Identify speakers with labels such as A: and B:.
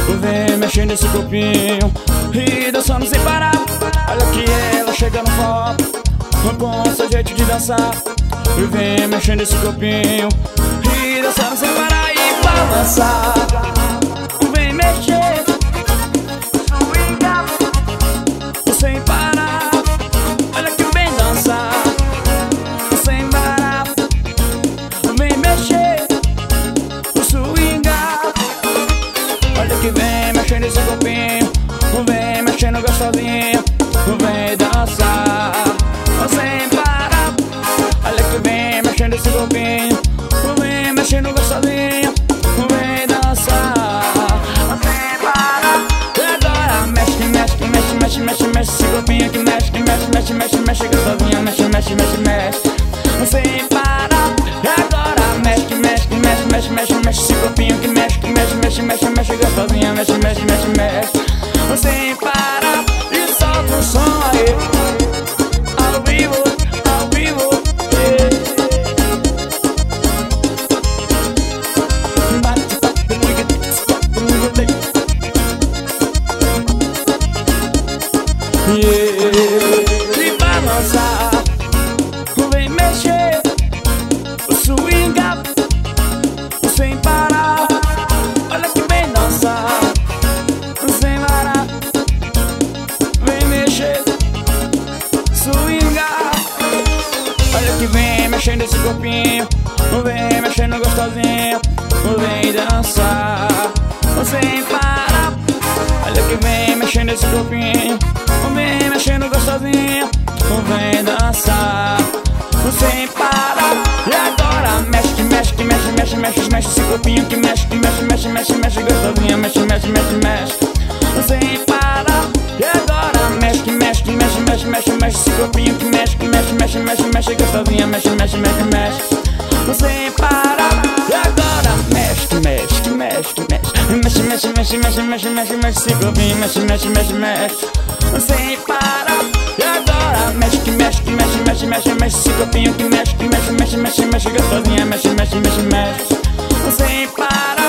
A: Vem mexendo esse corpinho e dançando sem parar. Olha que ela chega no copo com seu jeito de dançar. Vem mexendo esse corpinho e dançando sem parar e balançar. Vem mexer sem parar. Olha que vem dançar sem parar. Vem mexer o swingar. Olha que vem mexendo esse corpinho, vem mexendo gostosinho, vem dançar sem parar. Olha que vem mexendo esse corpinho, vem mexendo gostosinho, vem dançar sem parar. E agora mexe, mexe, mexe, mexe, mexe, mexe esse corpinho que mexe, que mexe, mexe, mexe, mexe gostosinho, mexe, mexe, mexe, mexe sem parar. E agora mexe, mexe, mexe, mexe, mexe, mexe esse corpinho que mexe, que mexe, mexe, mexe, mexe gostosinho, mexe, mexe, mexe, mexe sem parar. E solta o som aí, ao vivo, ao vivo, e balançar, vem mexer o swingar sem parar. Olha que vem dançar sem parar. Vem mexer swingar. Olha que vem mexendo esse corpinho, vem mexendo gostosinho, vem dançar sem parar. Olha que vem mexendo esse corpinho, vem mexendo gostosinho, vem dançar sem parar. E agora mexe, mexe, mexe, mexe, mexe, mexe esse corpinho que mexe, que mexe, mexe, mexe, mexe gostosinho, mexe, mexe, mexe, mexe sem parar. E agora mexe, mexe, mexe, mexe, mexe, mexe esse corpinho que mexe, que mexe, mexe, mexe, mexe gostosinho, mexe, mexe, mexe, mexe sem parar. E agora mexe, mexe, mexe, mexe, mexe, mexe, mexe, mexe, mexe, mexe esse corpinho, mexe, mexe, mexe, mexe sem parar. E agora mexe, que mexe, que mexe, mexe, mexe, mexe esse corpinho que mexe, que mexe, mexe, mexe, mexe gostosinha, mexe, mexe, mexe, mexe sem parar.